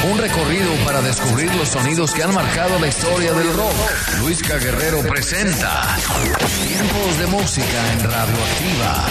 Un recorrido para descubrir los sonidos que han marcado la historia del rock. Luisca Guerrero presenta Tiempos de Música en Radioactiva.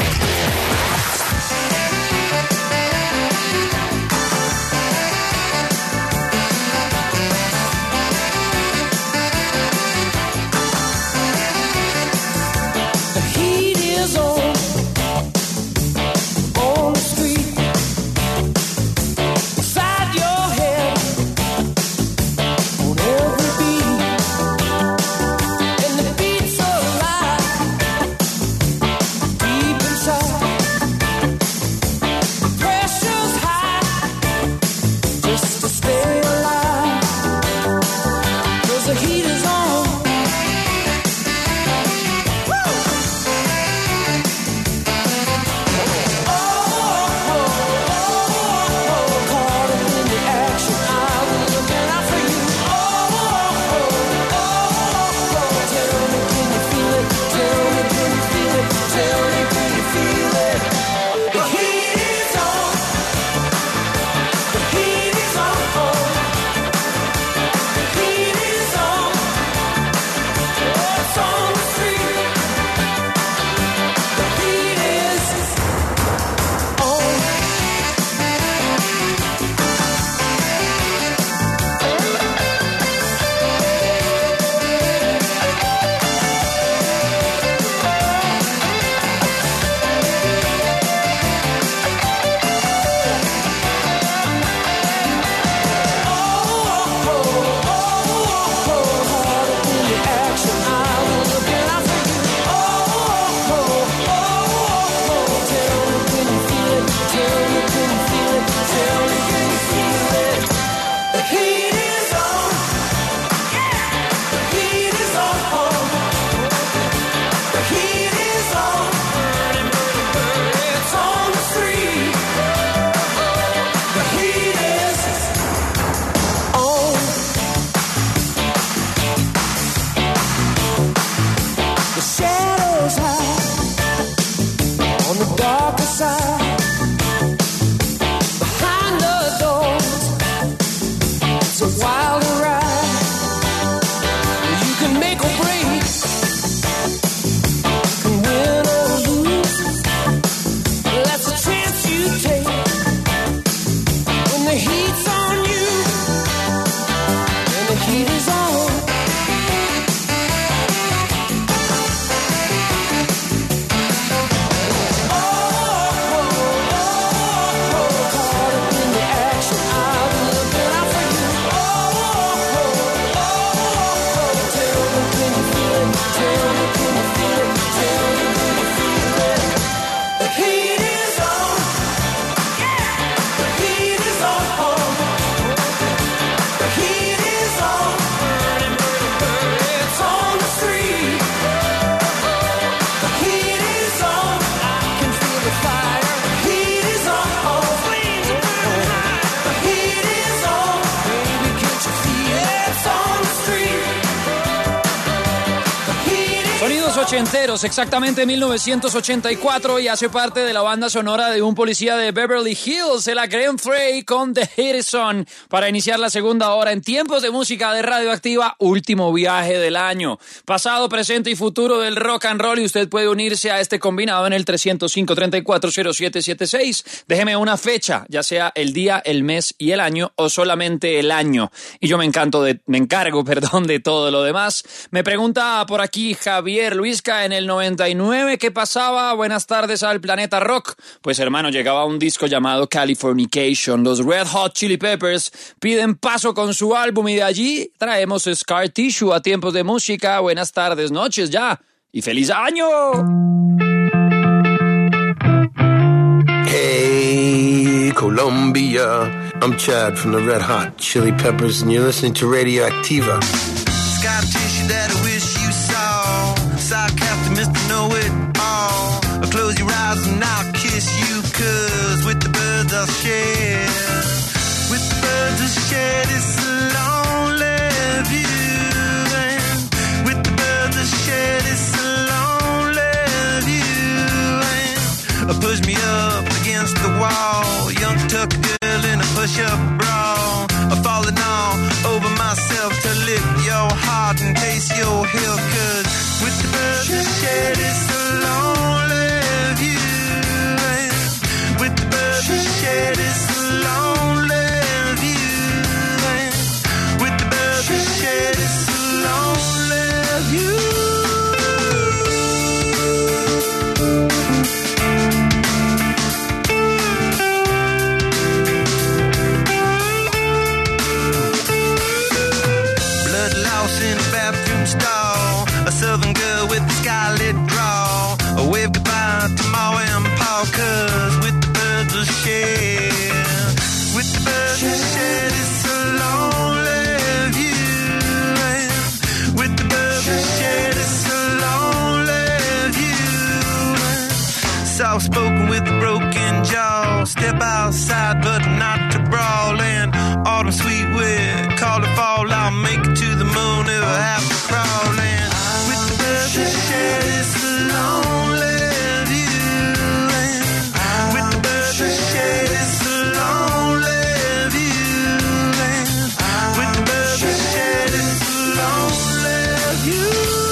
Ochenteros, exactamente 1984, y hace parte de la banda sonora de un policía de Beverly Hills, el Glenn Frey con The Heat Is On, para iniciar la segunda hora en Tiempos de Música de Radioactiva, último viaje del año. Pasado, presente y futuro del rock and roll, y usted puede unirse a este combinado en el 305-340776. Déjeme una fecha, ya sea el día, el mes y el año, o solamente el año, y yo me encargo de todo lo demás. Me pregunta por aquí Javier: Luisca, en el 99, ¿qué pasaba? Buenas tardes al Planeta Rock. Pues hermano, llegaba un disco llamado Californication. Los Red Hot Chili Peppers piden paso con su álbum, y de allí traemos Scar Tissue a Tiempos de Música. Buenas tardes, noches ya, y ¡feliz año! Hey, Colombia. I'm Chad from the Red Hot Chili Peppers, and you're listening to Radioactiva. Scar tissue that I wish you saw. Sarcastic Mr. Know-It-All. Close your eyes and I'll kiss you, 'cause with the birds I'll share. With the birds I'll share this lonely view. And with the birds I'll share this lonely view. And push me up against the wall. Young tuck girl in a push-up bra. falling all over myself to lick your heart and taste your heel. 'Cause with the birds that shed, it's a lonely view. And with the birds that shed, it's a lonely view. And with the birds that shed, it's a lonely view. In a bathroom stall, a southern girl with a skylit draw, a wave goodbye to Ma and Pa. 'Cause with the birds will share, with the birds will share, it's a lonely view. And with the birds will share, it's a lonely view. Soft spoken with a broken jaw, step outside but not to brawl. And autumn sweet wind, call it fall, I'll make it to the moon if I have to crawl. And with the birds that shed, it's a lonely view. And with the birds that shed, it's a lonely view. And with the birds that shed, it's a lonely view.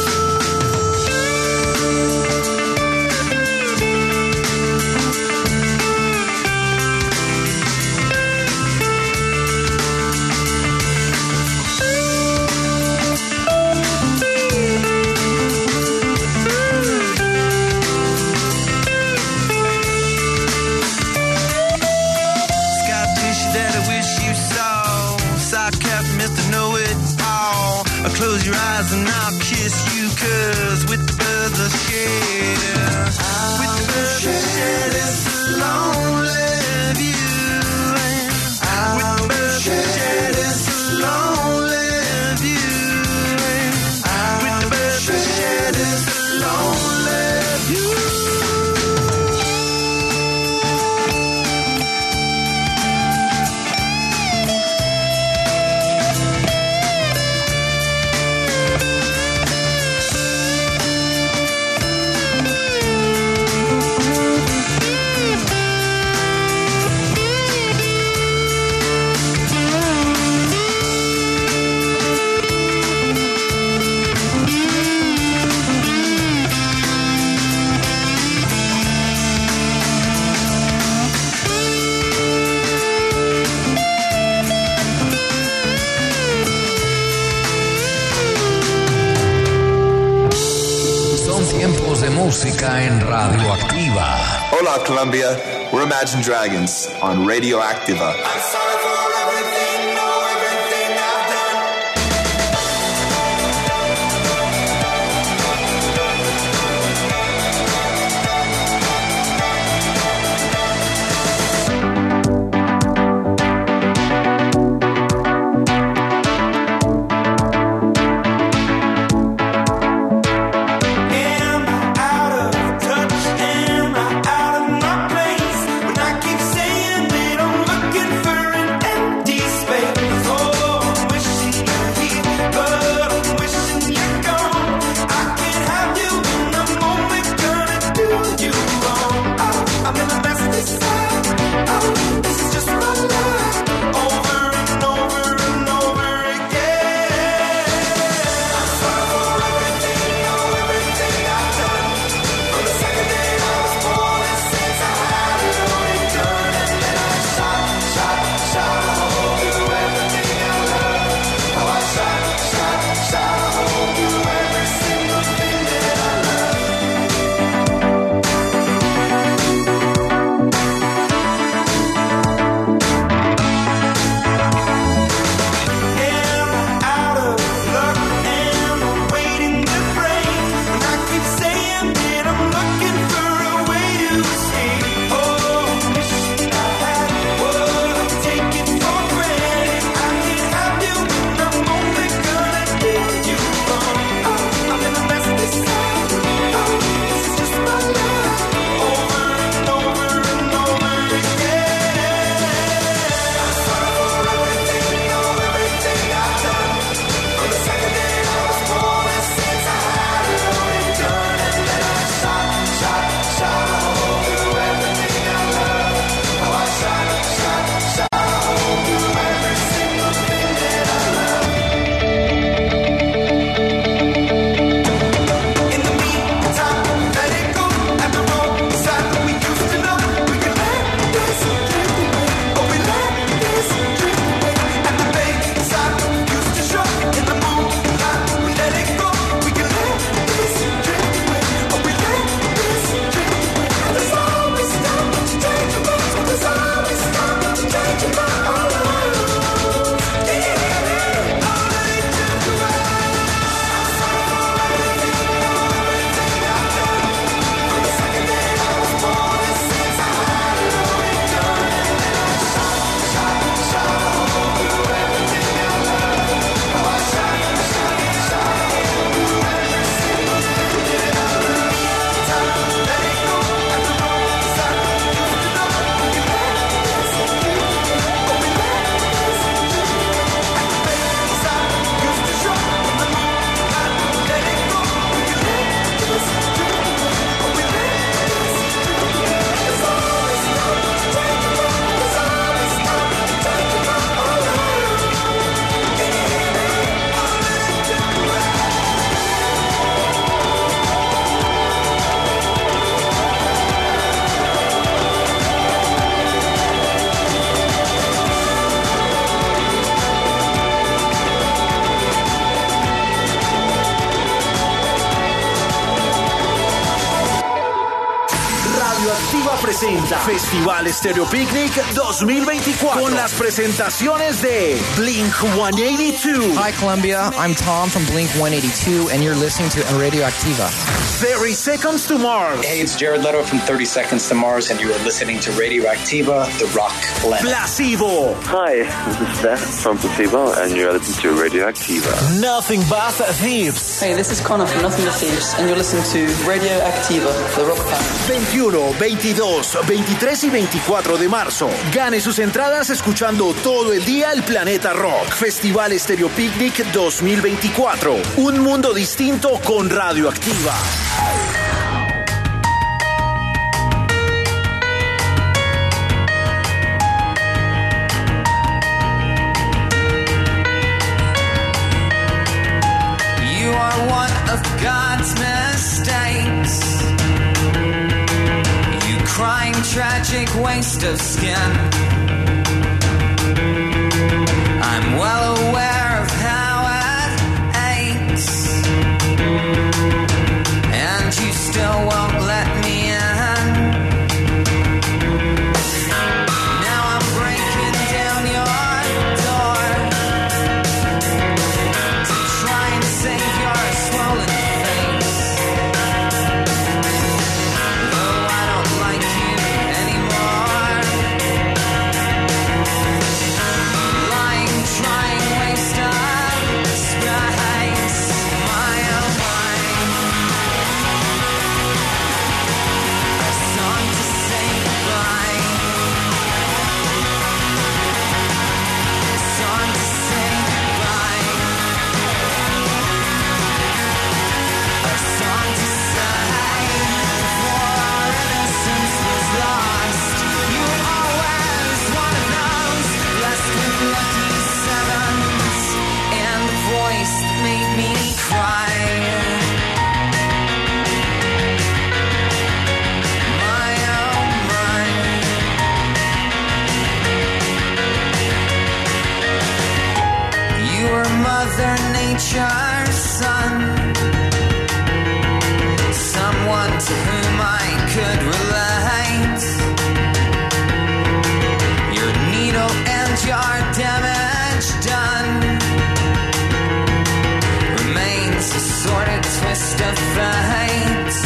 Close your eyes and I'll kiss you. 'Cause with the birds of shed, with the birds of shed, it's a lonely view. And with the birds of shed, it's a lonely view. And with the birds of shed, it's a lonely view. Música en Radioactiva. Hola Colombia, we're Imagine Dragons on Radioactiva. Space. presenta Festival Stereo Picnic 2024 con las presentaciones de Blink-182. Hi Colombia, I'm Tom from Blink-182 and you're listening to Radioactiva. 30 Seconds to Mars. Hey, it's Jared Leto from 30 Seconds to Mars and you are listening to Radioactiva, the rock blend. Placebo. Hi, this is Beth from Placebo and you're listening to Radioactiva. Nothing But Thieves. Hey, this is Connor from Nothing But Thieves and you're listening to Radioactiva, the rock band. 21, 22, 23 y 24 de marzo. Gane sus entradas escuchando todo el día el Planeta Rock. Festival Stereo Picnic 2024. Un mundo distinto con Radioactiva. You are one of God's mistakes. Crying, tragic waste of skin. I'm well aware of how it aches, and you still won't let me in. Now I'm breaking down your door to try and save your swollen face. Though I don't like you anymore. Lying, trying, waste of space. My own mind. A song to say goodbye. A song to say goodbye. A song to say before our innocence was lost. You were always one of those blessed with lucky sevens and a voice that made me cry. My own mind. You were Mother Nature's son. Someone to whom I could relate. Your needle and your damage done remains a sordid twist of fate.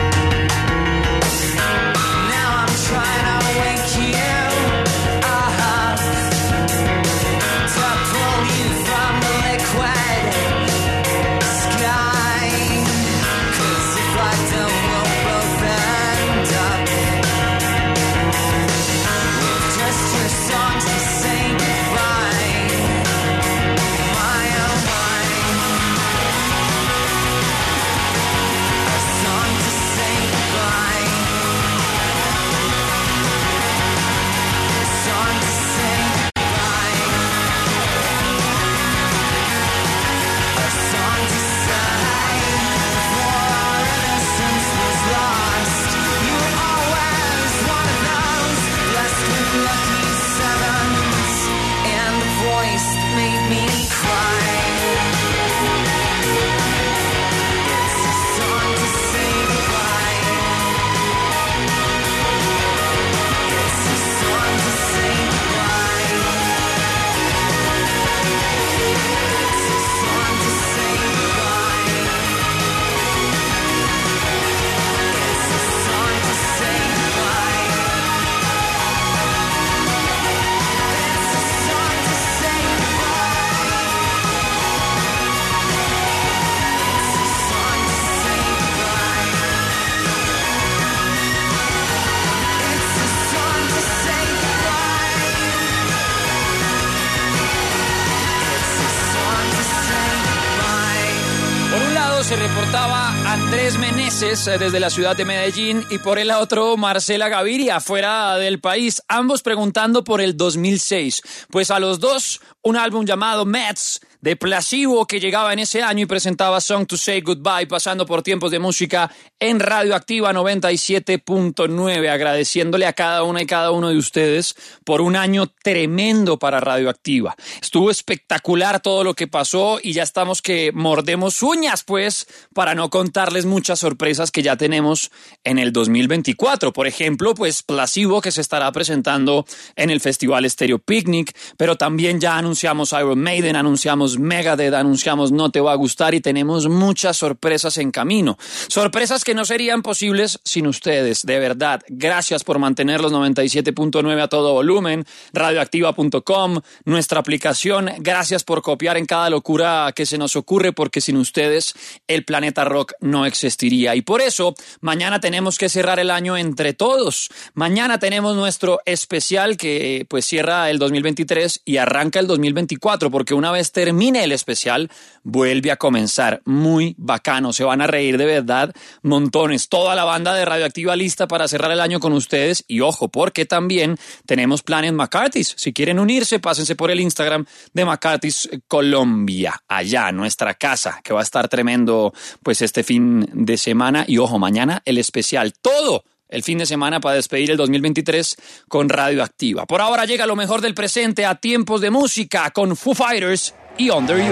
Now I'm trying to wake you up, to pull you from the liquid sky. 'Cause if I don't, we'll both end up with just your songs to say goodbye. My own mind. A song to say goodbye. A song to say goodbye. A song to say before our innocence was lost. You were always one of those blessed with lucky sevens and a voice that made me cry. It's a song to say goodbye. It's a song to say goodbye. It's a song to say goodbye. It's a song to say goodbye. It's a song to say goodbye. It's a song to say goodbye. It's a song to say goodbye. It's a song to say goodbye. Por un lado se reportaba Andrés Meneses desde la ciudad de Medellín y por el otro Marcela Gaviria fuera del país, ambos preguntando por el 2006. Pues a los dos un álbum llamado Mets de Placebo que llegaba en ese año y presentaba Song to Say Goodbye, pasando por Tiempos de Música en Radioactiva 97.9, agradeciéndole a cada una y cada uno de ustedes por un año tremendo para Radioactiva. Estuvo espectacular todo lo que pasó y ya estamos que mordemos uñas, pues, para no contarles muchas sorpresas que ya tenemos en el 2024. Por ejemplo, pues Placebo, que se estará presentando en el Festival Stereo Picnic, pero también ya anunciamos Iron Maiden, anunciamos Megadeth, anunciamos No Te Va a Gustar y tenemos muchas sorpresas en camino. Sorpresas que no serían posibles sin ustedes, de verdad. Gracias por mantener los 97.9 a todo volumen, radioactiva.com, nuestra aplicación. Gracias por copiar en cada locura que se nos ocurre, porque sin ustedes el Planeta Rock no existiría. Y por eso, mañana tenemos que cerrar el año entre todos. Mañana tenemos nuestro especial que pues cierra el 2023 y arranca el 2024, porque una vez termine el especial, vuelve a comenzar. Muy bacano, se van a reír de verdad montones. Toda la banda de Radioactiva lista para cerrar el año con ustedes. Y ojo, porque también tenemos planes McCarthy's. Si quieren unirse, pásense por el Instagram de McCarthy's Colombia, allá, nuestra casa, que va a estar tremendo pues este fin de semana. Y ojo, mañana el especial, todo el fin de semana para despedir el 2023 con Radioactiva. Por ahora llega lo mejor del presente a Tiempos de Música con Foo Fighters y Under You.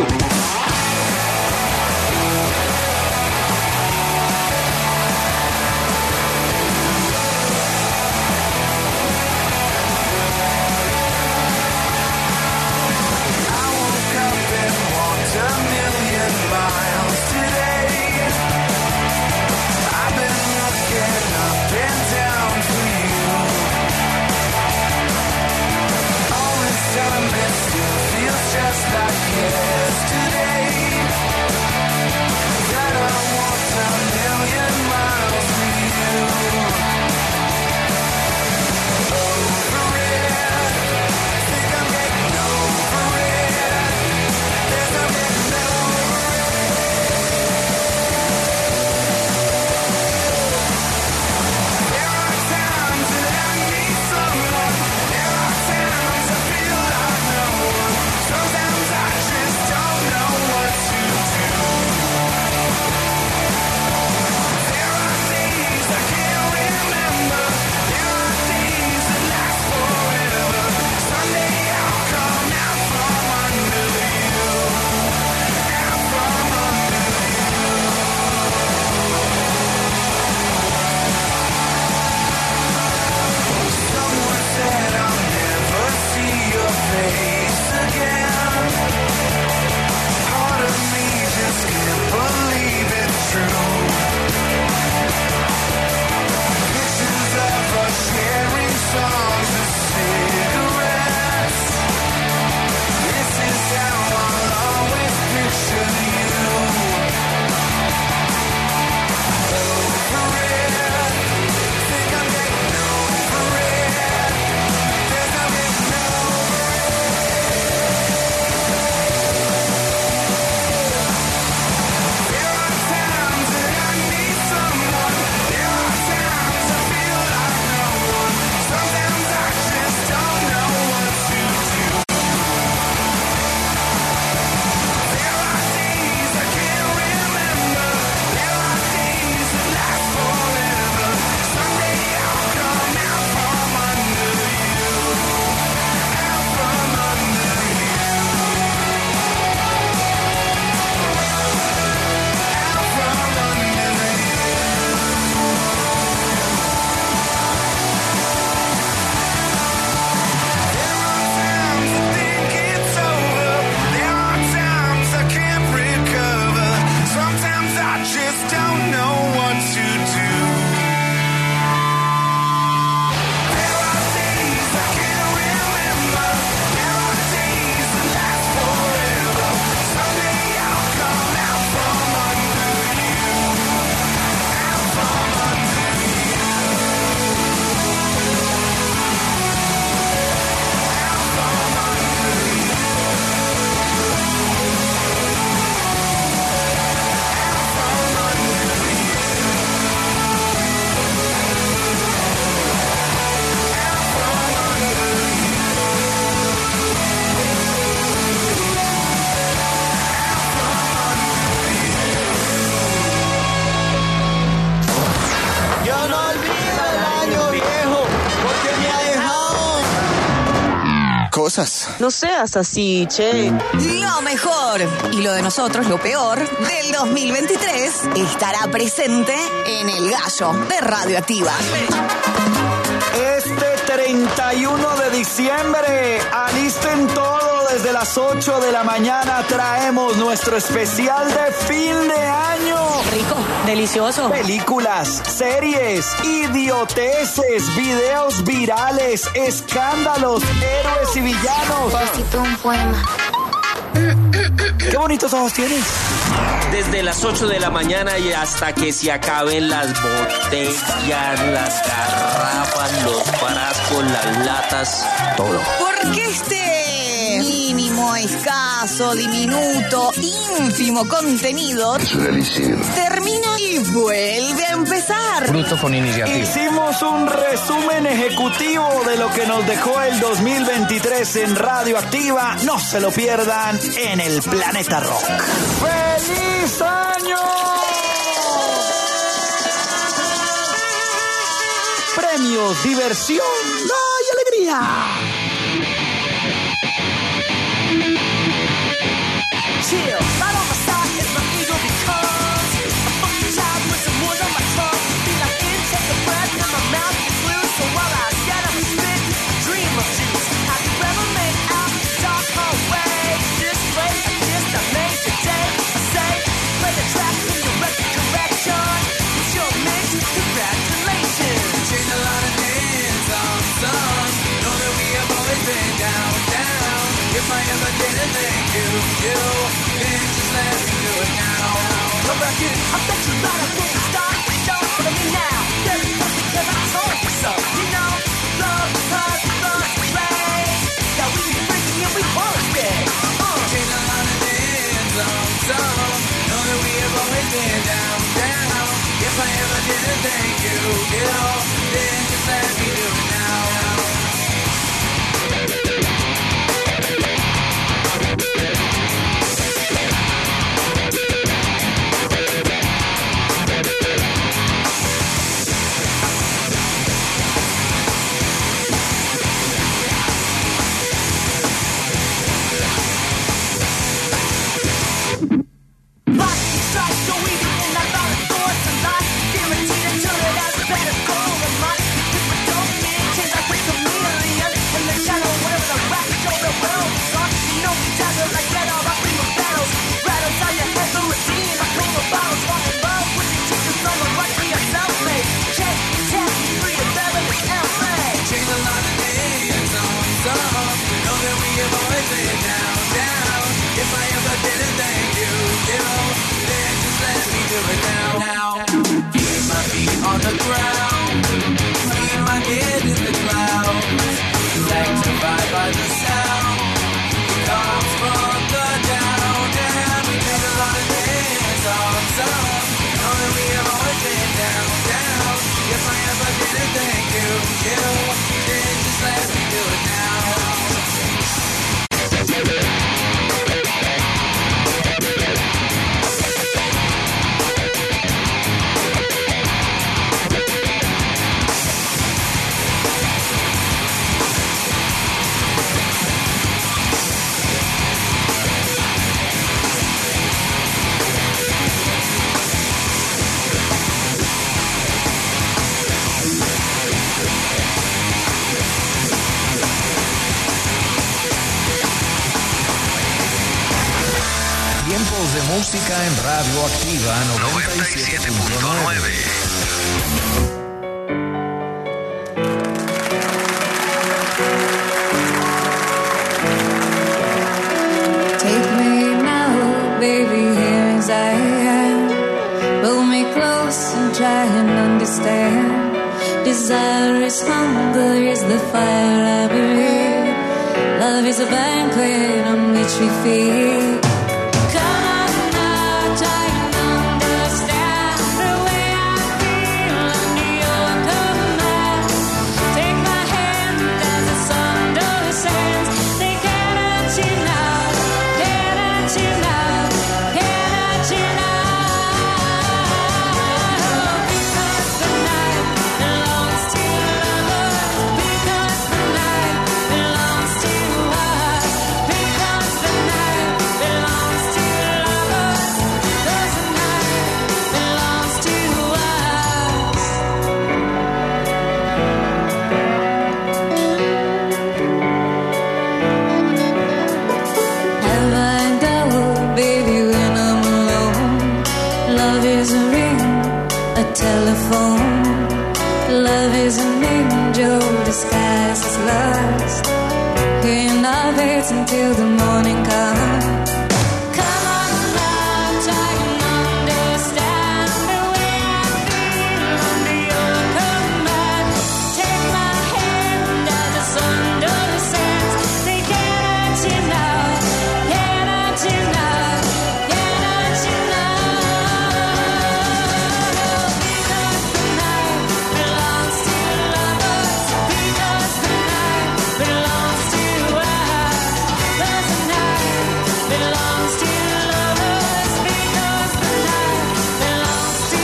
Just like yesterday. cosas. No seas así, che. Lo mejor y lo de nosotros, lo peor, del 2023 estará presente en El Gallo de Radioactiva. Este 31 de diciembre, alisten todo desde las 8 de la mañana. Traemos nuestro especial de fin de año. Rico, delicioso. Películas, series, idioteces, videos virales, escándalos, héroes y villanos. Necesito un poema. Qué bonitos ojos tienes. Desde las 8 de la mañana y hasta que se acaben las botellas, las garrafas, los frascos, las latas, todo. Porque este mínimo, escaso, diminuto, ínfimo contenido termina y vuelve a empezar. Bruto con iniciativa. Hicimos un resumen ejecutivo de lo que nos dejó el 2023 en Radioactiva. No se lo pierdan en el Planeta Rock. ¡Feliz año! Premios, diversión, ¡ay, alegría! Chill, right on my side is my ego becomes a fucking child with some wood on my tongue. Feel like it, take a breath and my mouth is loose. So while I get up and spit, dream of juice. Have you ever made out the dark hallway? This way, a kiss I made today. I say, play the track in the record correction. It's your mix, congratulations. Seen a lot of things on songs. Know that we have always been down, down. If I ever didn't thank you, then just let me do it now. Go back in, I bet you right up when you start. Don't follow me now. There it comes because I told you so. You know, love because it runs rain. That we be freaking and we wanna stay. Seen a lot of things on some. Know that we have always been down, down. If I ever didn't thank you, then just let me do it now. On the ground, keep my head in the clouds, sanctified by the sound, it comes from the down, down. We did a lot of things awesome, know that we have always been down, down. If I ever didn't thank you, then just let me do it now. Tiempos de música en Radioactiva 97.9. Take me now, baby, here as I am. Pull me close and try and understand. Desire is hunger, is the fire I breathe. Love is a banquet on which we feed. Come on now, try and understand the way I feel under your command. Take my hand as the sun descends. They get at you now, get at you now, get at you now. Because the night belongs to lovers. Because the night belongs to telephone. Love is an angel disguised as lust. In our beds until the morning comes. Come on now, try and understand the way I feel under your command. Take my hand as the sun descends. They cannot you now, cannot you now, cannot you now. Because the night belongs to lovers. Because the night belongs to us. Because the night belongs to lovers. Because the night belongs to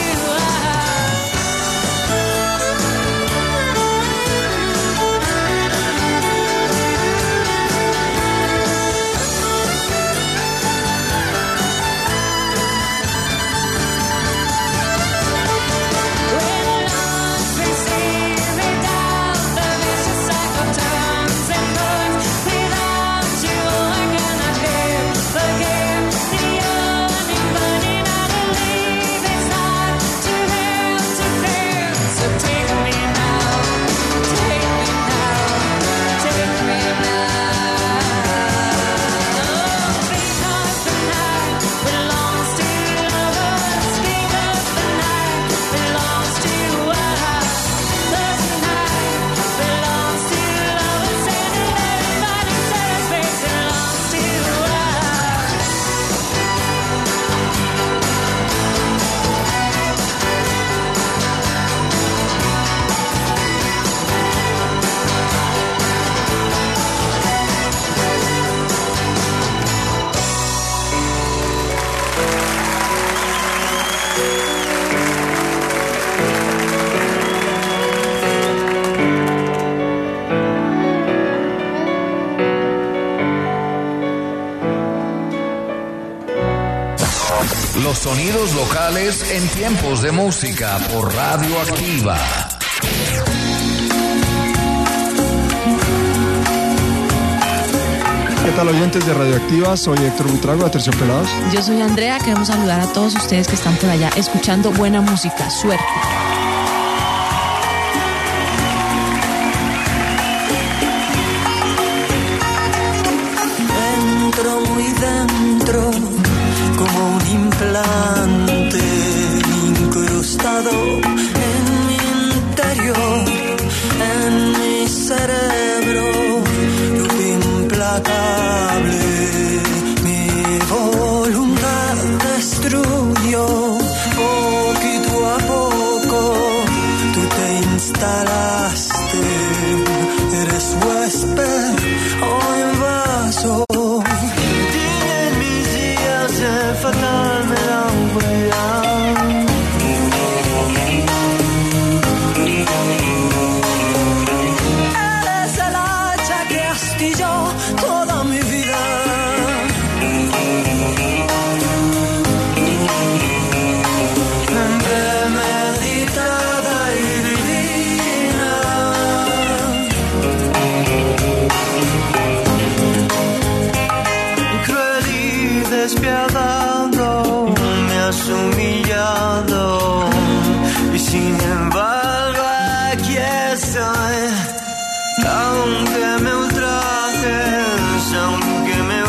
Los sonidos locales en tiempos de música por Radio Activa. ¿Qué tal, oyentes de Radioactiva? Soy Héctor Buitrago de Terciopelados. Yo soy Andrea, queremos saludar a todos ustedes que están por allá escuchando buena música. Suerte. Dentro, muy dentro, como un implante incrustado en mi interior, en mi cerebro, luz implacable, mi voluntad destruyó, poquito a poco, tú te instalaste, eres huésped o invasor. Fatal melancolía. Eres el hacha que astilló toda mi vida. Premeditada y divina. Cruel y despiadado, me has humillado y sin embargo aquí estoy. Aunque me ultrajes, aunque me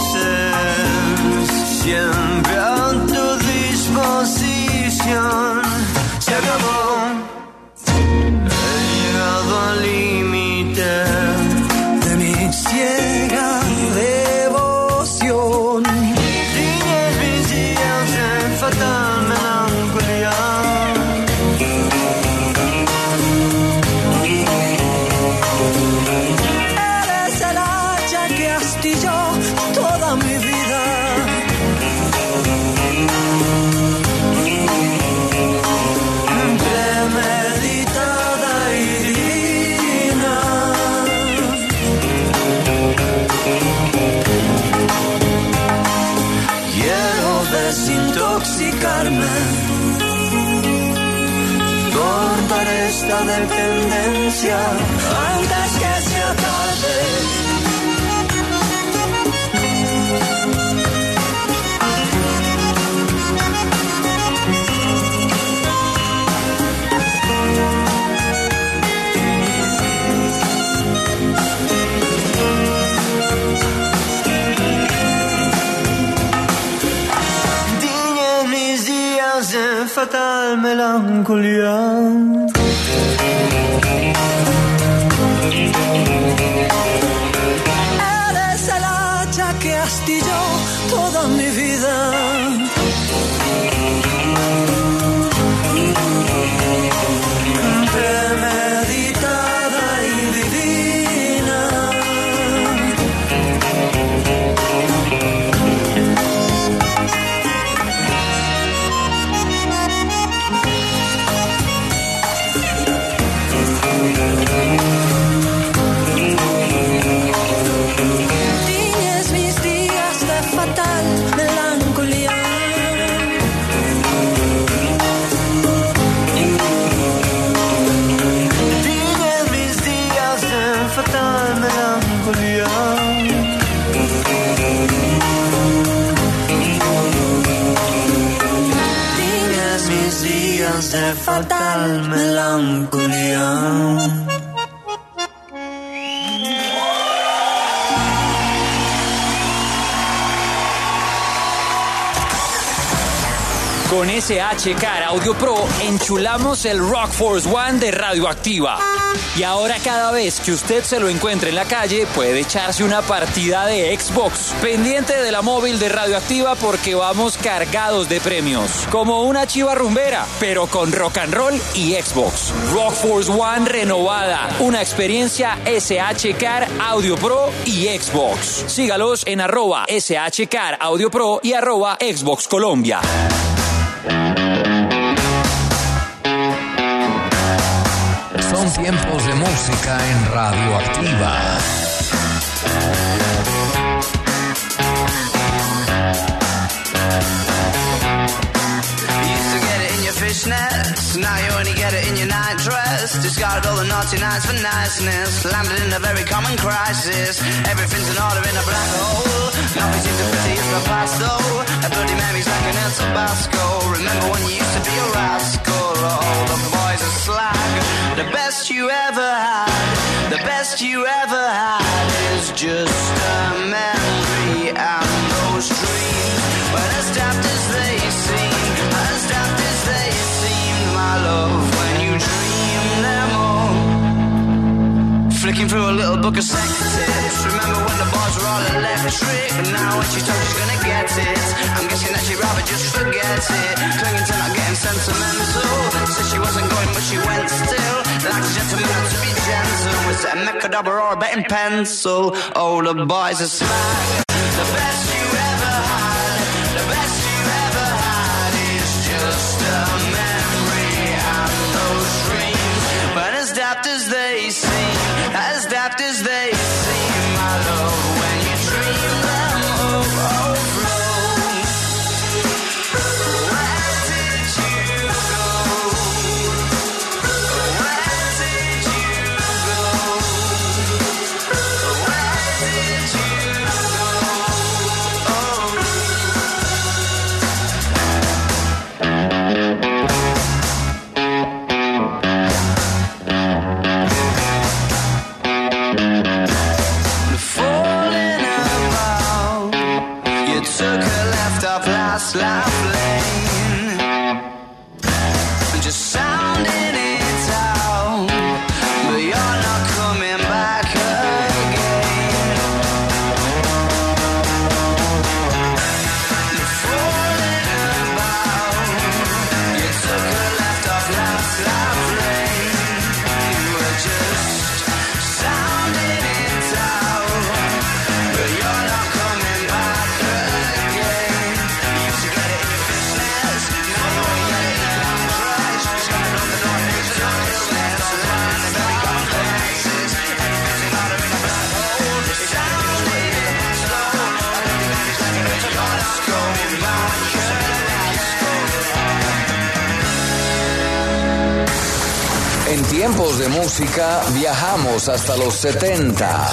uses, siempre a tu disposición. Se acabó, he llegado al límite de mi ciega devoción. Riñes mis días en fatal melancolía. Eres el hacha que astilló toda mi vida. Premeditada y divina. Quiero desintoxicarme, cortar esta dependencia antes que sea tarde. fatal melancolía. Eres el hacha que astilló toda mi vida. Premeditada y divina. Tiñes mis días de fatal melancolía. Tiñes mis días de fatal melancolía. Tiñes mis días de fatal melancolía. Con SH Car Audio Pro enchulamos el Rock Force One de Radioactiva. Y ahora cada vez que usted se lo encuentre en la calle puede echarse una partida de Xbox. Pendiente de la móvil de Radioactiva porque vamos cargados de premios. Como una chiva rumbera, pero con rock and roll y Xbox. Rock Force One renovada. Una experiencia SH Car Audio Pro y Xbox. Sígalos en @SH Car Audio Pro y @Xbox Colombia. Son tiempos de música en Radioactiva. Used to get it in your fishnets, now you only get it in your night dress. Discarded all the naughty nights for niceness, landed in a very common crisis. Everything's in order in a black hole. Nothing seems to pretty as the past though. A bloody memory's like an El Tabasco. Remember when you used to be a rascal? Oh, the boys are slag. The best you ever had, the best you ever had is just a memory and those dreams. But as daft as they seem, as daft as they seem, my love, when you dream them all. Flicking through a little book of sex tips. Remember when the bars were all electric? Now when she told she's gonna get it, I'm guessing that she'd rather just forget it. Clinging to not getting sentimental. Said she wasn't going but she went still. Like a gentleman had to be gentle. Was it a Mechadabra or a betting pencil? Oh, the boys are slag. The best you ever had, the best you ever had is just a memory and those dreams. But as daft as they seem, as daft as they seem, my love, when you dream them overflow. Where did you go? Where did you go? Where did you go? Oh. Falling about, you took a left off last life lane, just sounding it out, but you're not coming back again. Falling about, you took a left off last life lane, you were just sounding it out, but you're not coming back again. You used to get it in your business, now you only get it in your long drive. Just gonna know the door needs to knock your slants around the very common crisis. Everything's in order in a black hole. It's sounding it slow. I think the baby's like an it's Glasgow, En tiempos de música viajamos hasta los 70.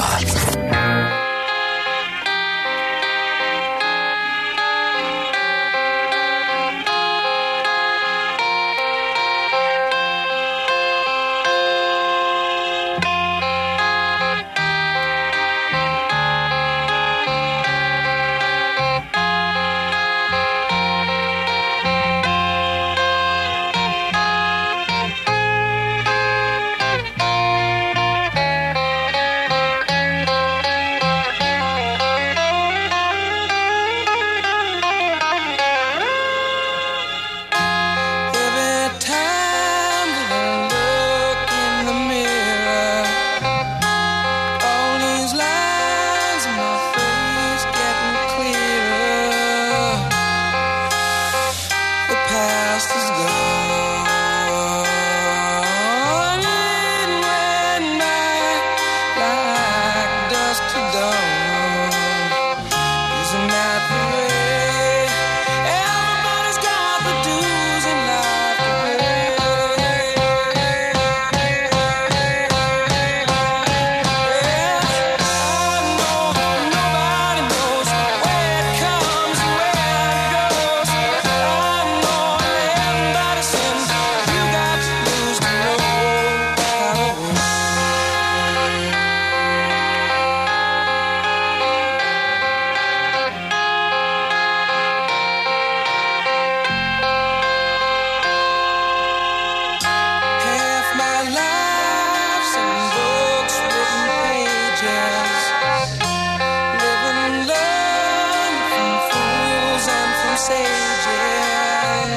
say, yeah,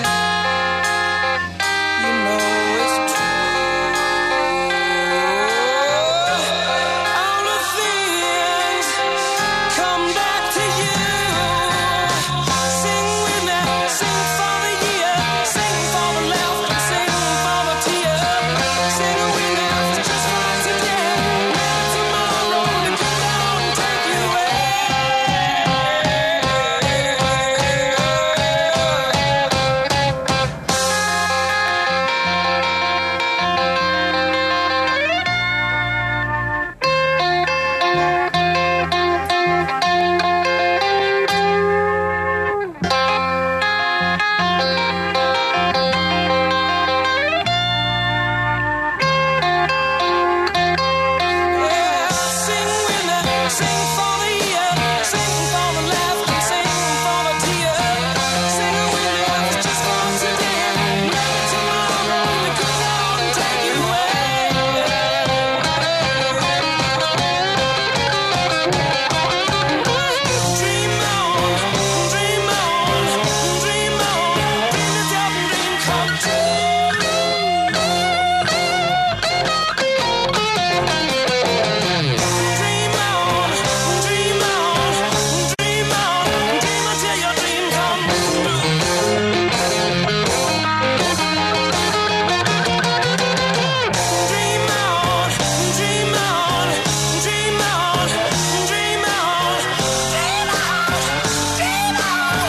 you know it's true. All the things come back to you. Sing with me, sing for the year, sing for the laughter, sing for the tear. Sing with me, just for today, maybe tomorrow the good Lord will take you away. Sing with me, sing for the year, sing for the laughter, sing for the tear. Sing with me, just for today, maybe tomorrow the good Lord will take you away. Dream on, dream on, dream on, dream it up and dream come true. Dream on, dream on, dream on, dream until your dream come true. Dream on, dream on, dream on, dream on, dream on, dream on,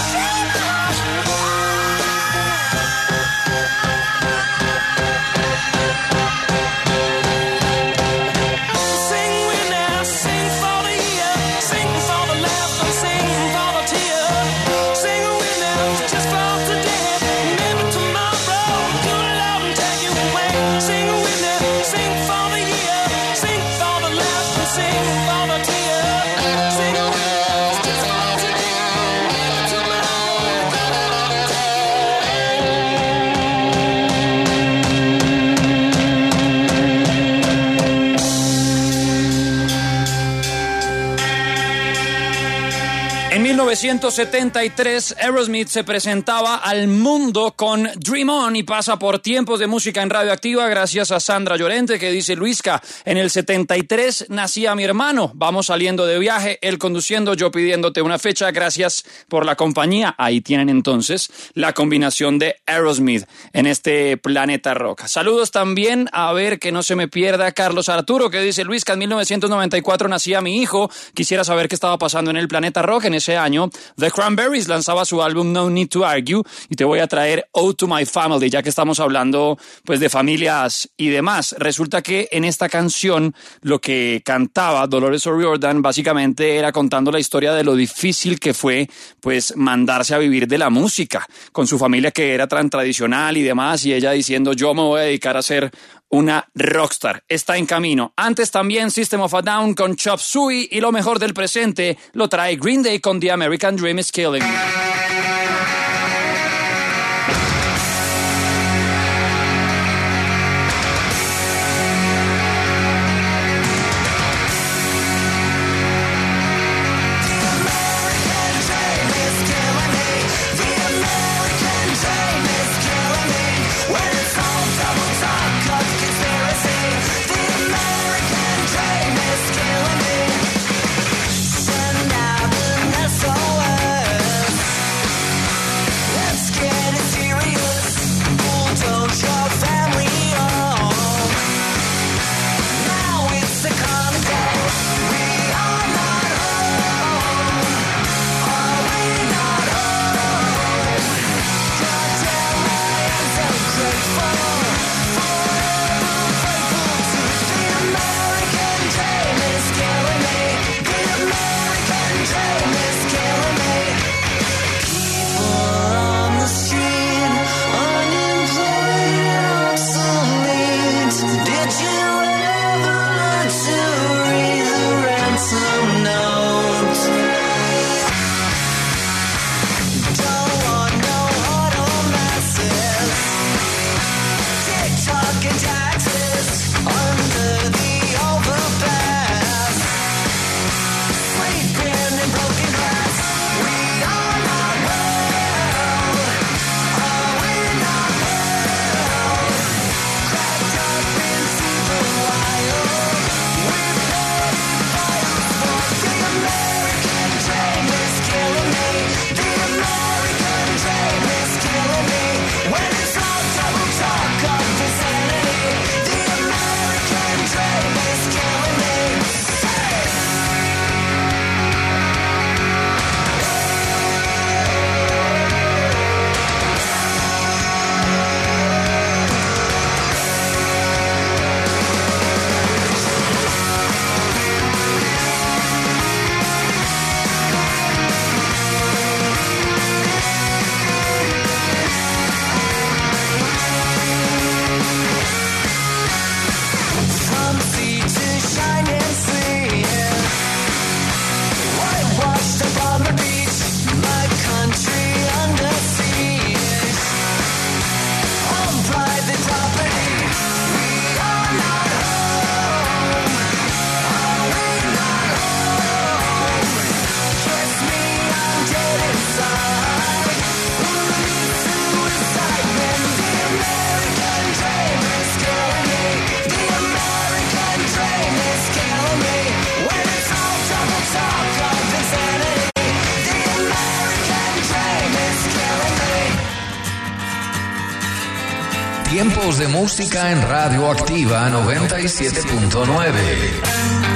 Sing with me, sing for the year, sing for the laughter, sing for the tear. Sing with me, just for today, maybe tomorrow good Lord will take you away. Sing with me, sing for the year, sing for the laughter, sing for the tear. Sing with me, just for today, maybe tomorrow good Lord will take you En 1973, Aerosmith se presentaba al mundo con Dream On y pasa por tiempos de música en Radioactiva gracias a Sandra Llorente, que dice: Luisca, en el 73 nacía mi hermano, vamos saliendo de viaje, él conduciendo, yo pidiéndote una fecha, gracias por la compañía. Ahí tienen entonces la combinación de Aerosmith en este Planeta Rock. Saludos también, a ver que no se me pierda, Carlos Arturo, que dice: Luisca, en 1994 nacía mi hijo, quisiera saber qué estaba pasando en el Planeta Rock. En ese año, The Cranberries lanzaba su álbum No Need to Argue y te voy a traer Ode to My Family, ya que estamos hablando pues de familias y demás. Resulta que en esta canción lo que cantaba Dolores O'Riordan básicamente era contando la historia de lo difícil que fue pues mandarse a vivir de la música con su familia, que era tan tradicional y demás, y ella diciendo: yo me voy a dedicar a ser una rockstar. Está en camino. Antes también System of a Down con Chop Suey, y lo mejor del presente lo trae Green Day con The American Dream is Killing Me. Broken Tiempos de música en Radio Activa 97.9.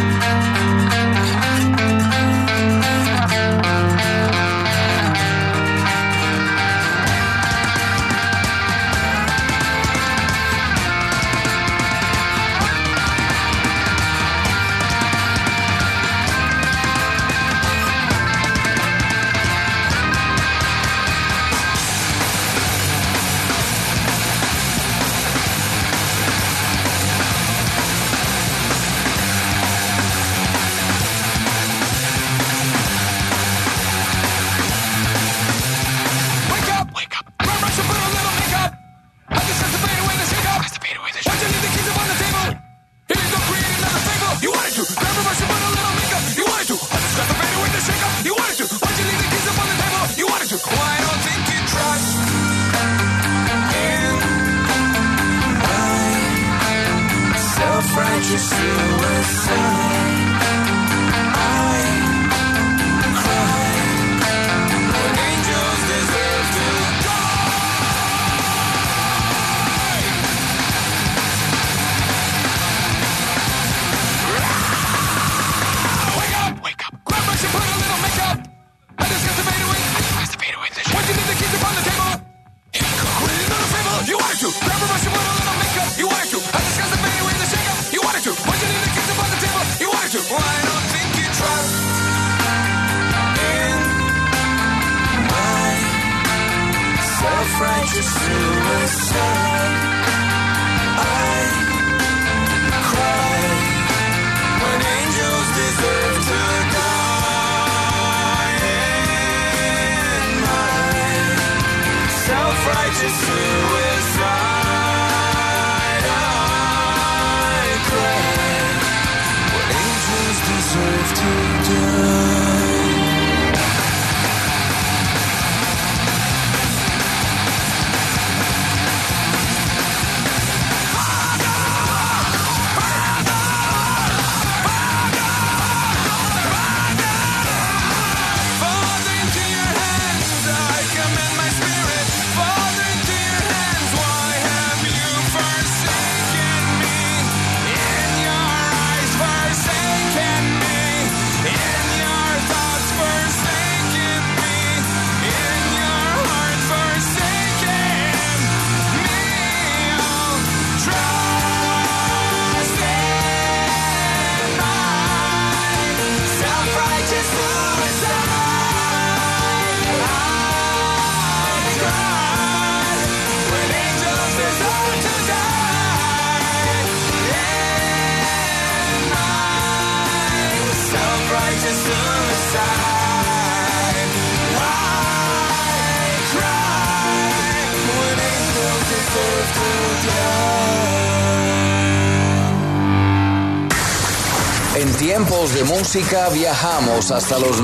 En tiempos de música viajamos hasta los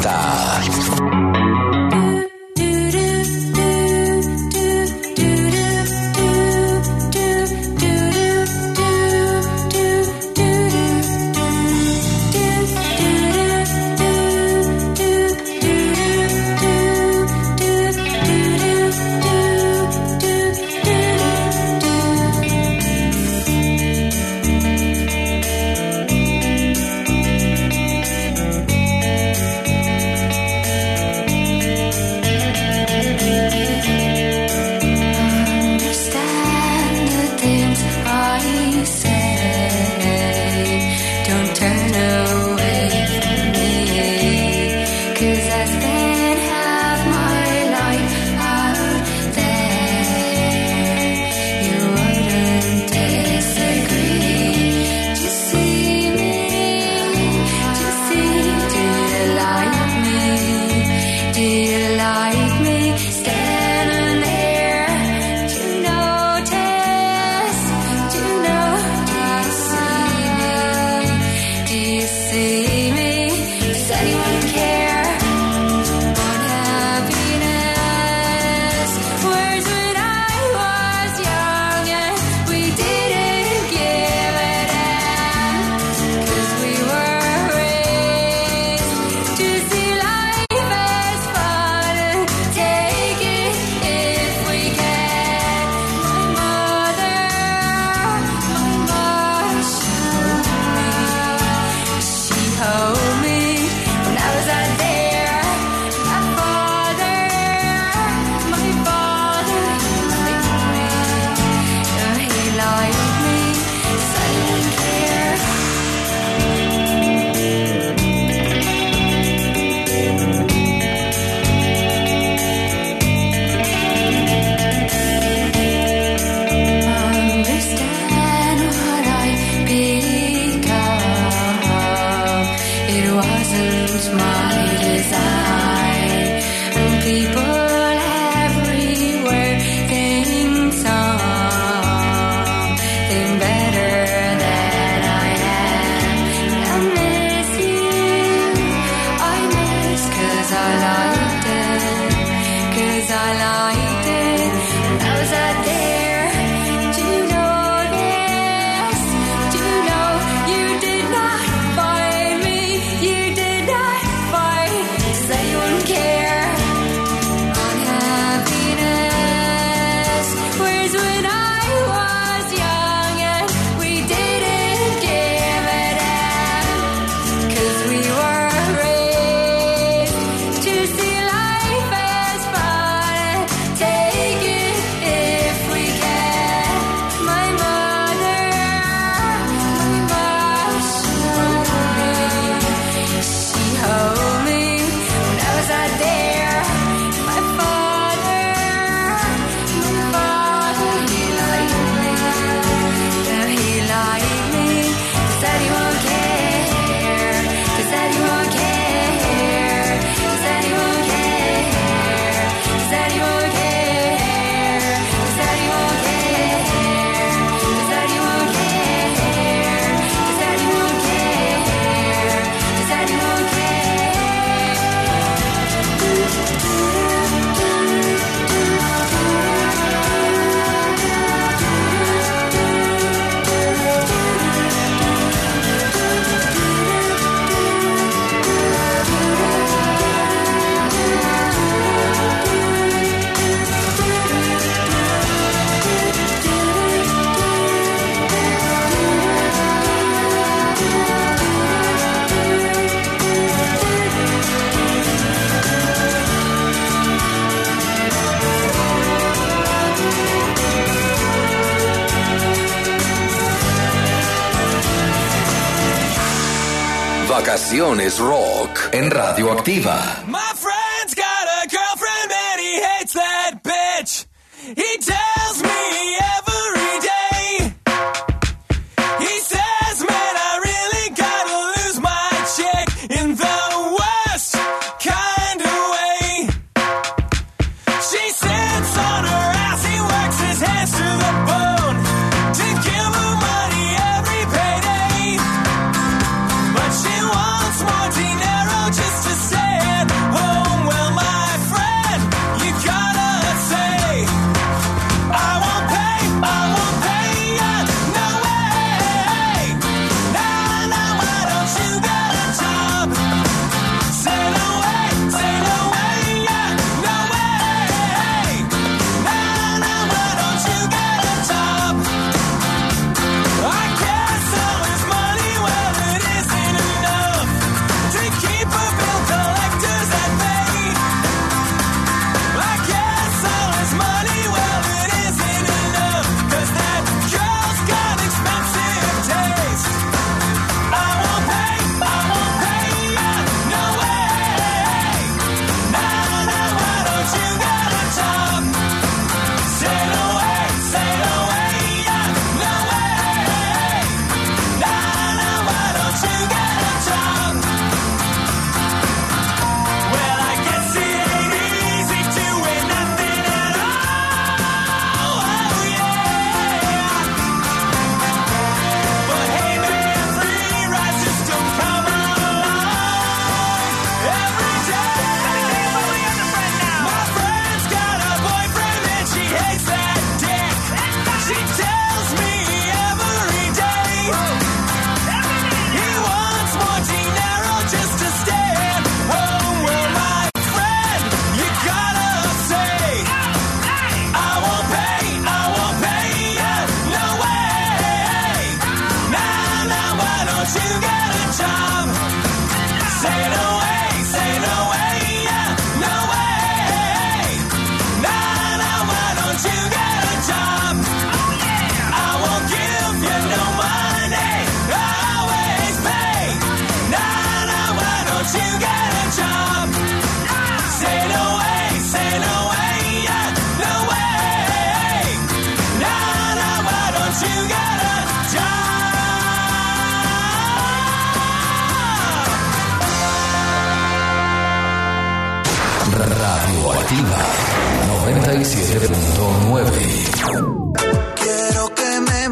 90. design. People everywhere think something better than I am. I miss you, I miss 'cause I liked it, 'cause I liked it. And I was out there, do you know this? Do you know you did not find me? You did not find, say you wouldn't care. Unhappiness, whereas when I was young and we didn't give a damn, 'cause we were raised to see life as fun and take it if we can. My mother showed me, she held me when I was out there. My father, he liked me. Yeah, he liked me. Said he won't care. Said he won't care. Said he won't care. Said he won't care. Said he won't care. Said he won't care. Said he won't care. Said he won't Vacaciones Rock en Radioactiva. My friend's got a girlfriend and he hates that bitch. He tells me every day. He says, man, I really gotta lose my chick in the worst kind of way. She sits on her ass, he works his hands to the bone to give her money every payday. But she wants more dinero just to stay at home. Well, my friend, you gotta say Radioactiva 97.9. Quiero que me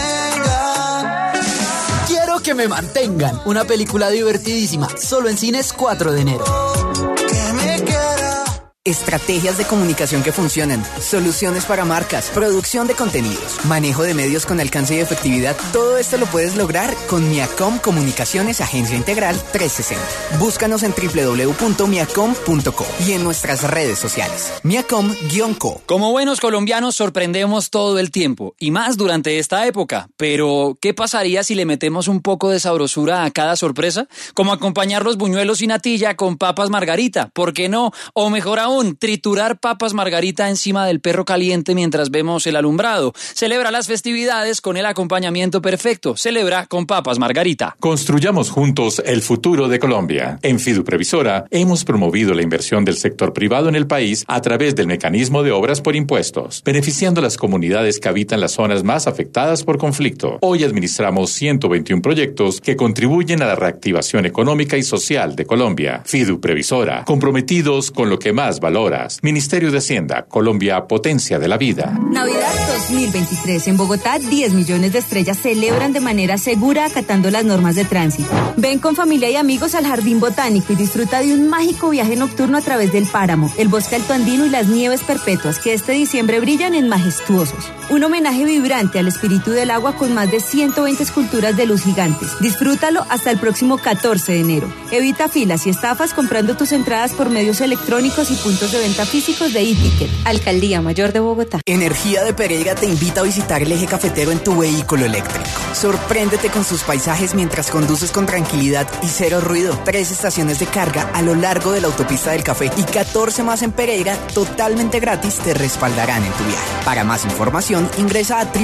mantengan. Quiero que me mantengan. Una película divertidísima, solo en cines 4 de enero. Que me quiera. Estrategias de comunicación que funcionan, soluciones para marcas, producción de contenidos, manejo de medios con alcance y efectividad. Todo esto lo puedes lograr con Miacom Comunicaciones Agencia Integral 360. Búscanos en www.miacom.co y en nuestras redes sociales. Miacom-co. Como buenos colombianos sorprendemos todo el tiempo y más durante esta época. Pero, ¿qué pasaría si le metemos un poco de sabrosura a cada sorpresa? Como acompañar los buñuelos y natilla con papas margarita. ¿Por qué no? O mejor aún, triturar papas margarita encima del perro caliente mientras vemos el alumbrado. Celebra las festividades con el acompañamiento perfecto. Celebra con papas margarita. Construyamos juntos el futuro de Colombia. En Fiduprevisora hemos promovido la inversión del sector privado en el país a través del mecanismo de obras por impuestos, beneficiando a las comunidades que habitan las zonas más afectadas por conflicto. Hoy administramos 121 proyectos que contribuyen a la reactivación económica y social de Colombia. Fiduprevisora, comprometidos con lo que más valoras. Ministerio de Hacienda, Colombia, potencia de la vida. Navidad 2023. En Bogotá, 10 millones de estrellas celebran de manera segura acatando las normas de tránsito. Ven con familia y amigos al Jardín Botánico y disfruta de un mágico viaje nocturno a través del páramo, el bosque alto andino y las nieves perpetuas que este diciembre brillan en majestuosos. Un homenaje vibrante al espíritu del agua con más de 120 esculturas de luz gigantes. Disfrútalo hasta el próximo 14 de enero. Evita filas y estafas comprando tus entradas por medios electrónicos y puntos de venta físicos de e-ticket. Alcaldía Mayor de Bogotá. Energía de Pereira te invita a visitar el eje cafetero en tu vehículo eléctrico. Sorpréndete con sus paisajes mientras conduces con tranquilidad y cero ruido. 3 estaciones de carga a lo largo de la autopista del café y 14 más en Pereira totalmente gratis te respaldarán en tu viaje. Para más información ingresa a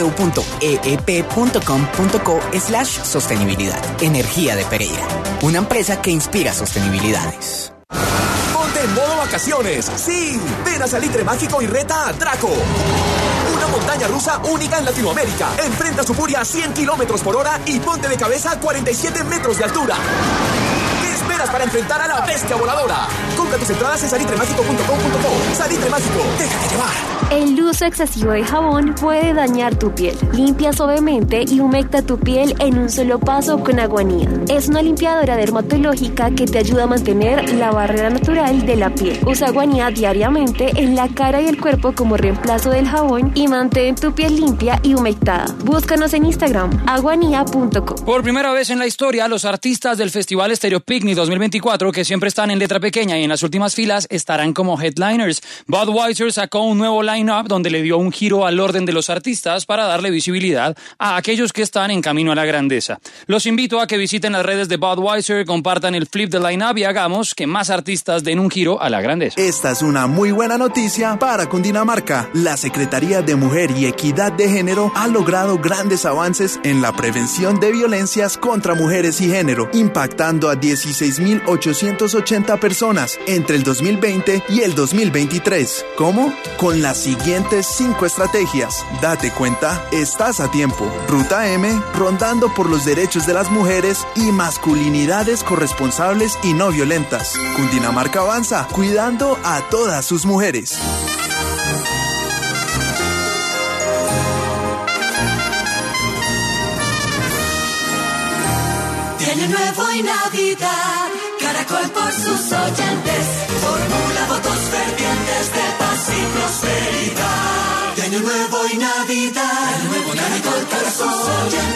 www.eep.com.co/sostenibilidad. Energía de Pereira, una empresa que inspira sostenibilidades. En modo vacaciones, sí, ven a Salitre Mágico y reta a Draco. Una montaña rusa única en Latinoamérica. Enfrenta su furia a 100 kilómetros por hora y ponte de cabeza a 47 metros de altura. ¿Qué esperas para enfrentar a la bestia voladora? Compra tus entradas en salitremágico.com.co. Salitre Mágico, déjate llevar. El uso excesivo de jabón puede dañar tu piel. Limpia suavemente y humecta tu piel en un solo paso con Aguanía. Es una limpiadora dermatológica que te ayuda a mantener la barrera natural de la piel. Usa Aguanía diariamente en la cara y el cuerpo como reemplazo del jabón y mantén tu piel limpia y humectada. Búscanos en Instagram, aguanía.co. Por primera vez en la historia, los artistas del Festival Stereo Picnic 2024, que siempre están en letra pequeña y en las últimas filas, estarán como headliners. Budweiser sacó un nuevo line-up donde le dio un giro al orden de los artistas para darle visibilidad a aquellos que están en camino a la grandeza. Los invito a que visiten las redes de Budweiser, compartan el flip de line-up y hagamos que más artistas den un giro a la grandeza. Esta es una muy buena noticia para Cundinamarca. La Secretaría de Mujer y Equidad de Género ha logrado grandes avances en la prevención de violencias contra mujeres y género, impactando a 16.880 personas entre el 2020 y el 2023. ¿Cómo? Con las siguientes 5 estrategias. Date cuenta, estás a tiempo. Ruta M, rondando por los derechos de las mujeres y masculinidades corresponsables y no violentas. Cundinamarca avanza, cuidando a todas sus mujeres. Año Nuevo y Navidad, Caracol por sus oyentes, formula votos fervientes de paz y prosperidad. De Año Nuevo y Navidad, Caracol por sus oyentes.